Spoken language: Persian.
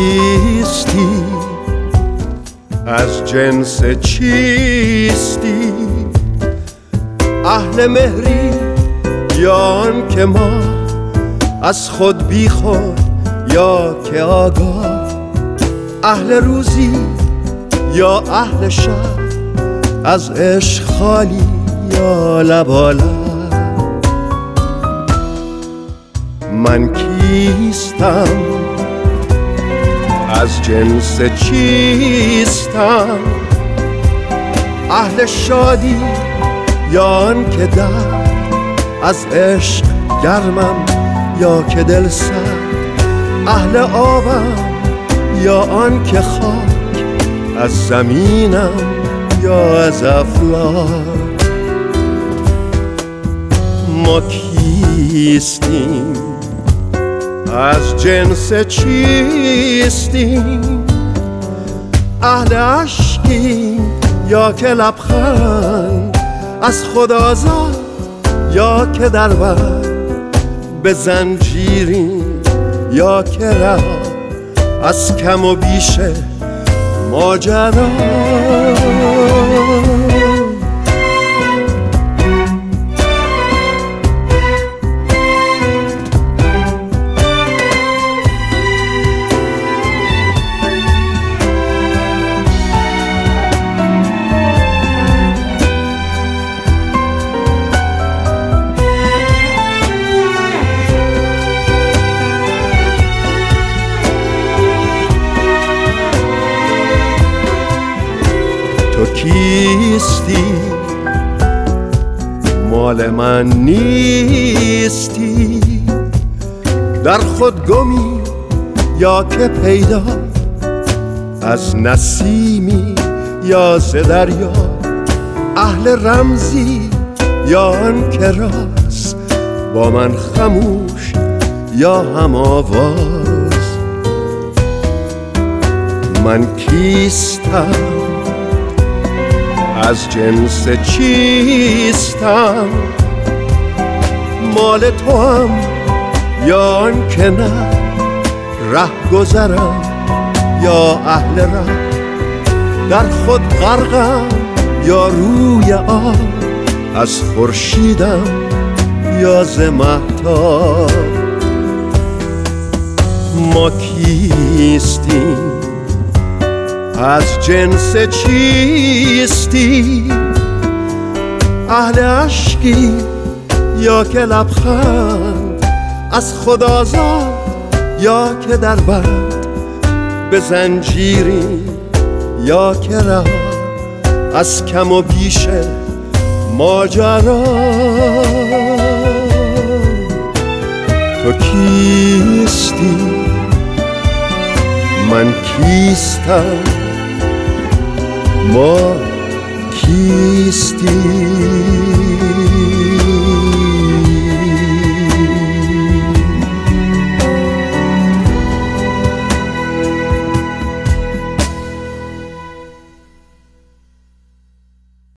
کیستی؟ از جنس چیستی؟ اهل مهری یا آن که ما از خود بی خود یا که آگاه؟ اهل روزی یا اهل شب؟ از عشق خالی یا لبالب؟ من کیستم؟ از جنس چیستم؟ اهل شادی یا آن که در از عشق گرمم یا که دل سرد؟ اهل آبم یا آن که خاک از زمینم یا از افلاک؟ ما کیستیم؟ از جنس چیستیم؟ اهل عشقیم یا که لبخند از خود آزاد یا که در بند به زنجیریم یا که ره از کم و بیش ماجرا؟ تو کیستی؟ مال من نیستی؟ در خود گمی یا که پیدا؟ از نسیمی یا ز دریا؟ اهل رمزی یا آن که راست با من خموش یا هم آواز؟ من کیستم؟ از جنس چیستم؟ مال تو هم یا آن که نه؟ ره گذرم یا اهل ره؟ در خود غرقم یا روی آب؟ از خورشیدم یا ز مهتاب؟ ما کیستیم؟ از جنس چیستی؟ اهل عشقی یا که لبخند از خود آزاد یا که در بند به زنجیری یا که رها از کم و بیش ماجرا؟ تو کیستی؟ من کیستم؟ ما کیستی؟